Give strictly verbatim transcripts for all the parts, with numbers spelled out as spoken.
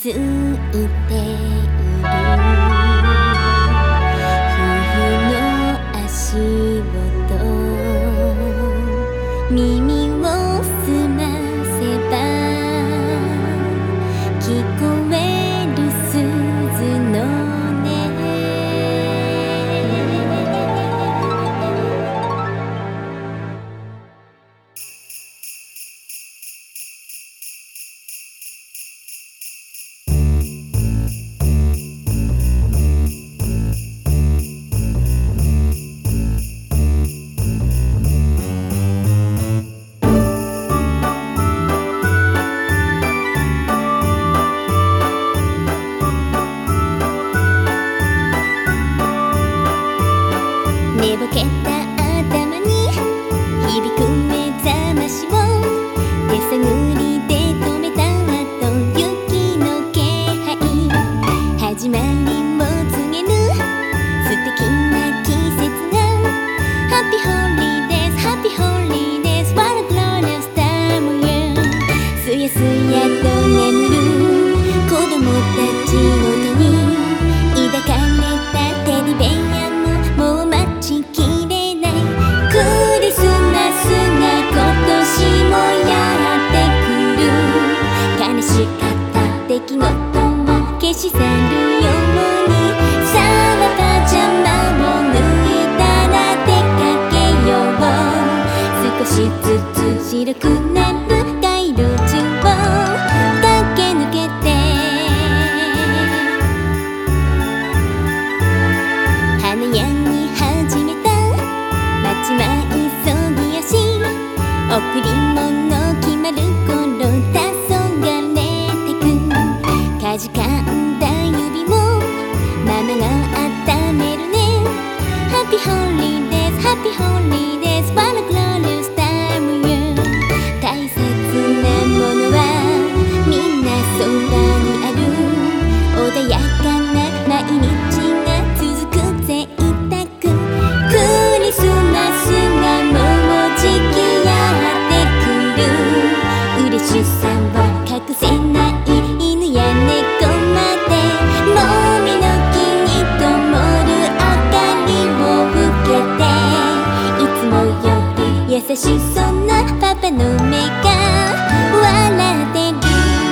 ついている冬の足音、耳を澄ませば聞こえる鈴の音。寝ぼけた頭に響く目覚ましを手探りで止めた後、雪の気配始まりを告げる素敵な季節が Happy Holidays Happy Holidays What a glorious time yeah すやすやと眠る子供たちの手に抱かれたテディベアももう待ちきれない。クリスマスが今年もやってくる。悲しかった出来事を消し去るように、さあパジャマを脱いだら出かけよう。少しずつ白くなる街路樹を駆け抜けて、花屋に始めた待ちまいそぎ足、贈り物決まる頃黄昏てく。かじかんだ指をママが温めるね。 Happy Holidays Happy Holidays What a glorious time yeah 大切なものはみんなそばにある。穏やかな毎日が続く贅沢。クリスマスがもうじきやってくる。嬉しさを隠せない犬や猫まで、もみの木に灯る明かりを受けて、いつもより優しそうなパパの目が笑ってる。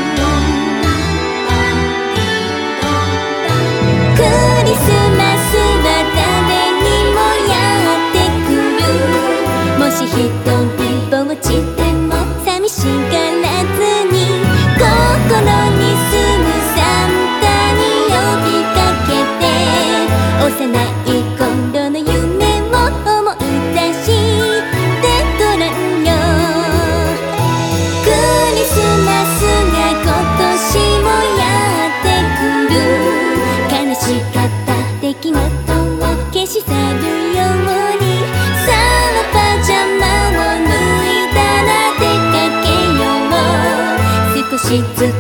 クリスマスは誰にもやってくる。もしひとりぼっちでも寂しがらずに、心に住むサンタに呼びかけて、幼い頃の夢を思い出してごらんよ。クリスマスが今年もやってくる。悲しかった出来事を消し去るように、さあパジャマを脱いだら出かけよう。少しず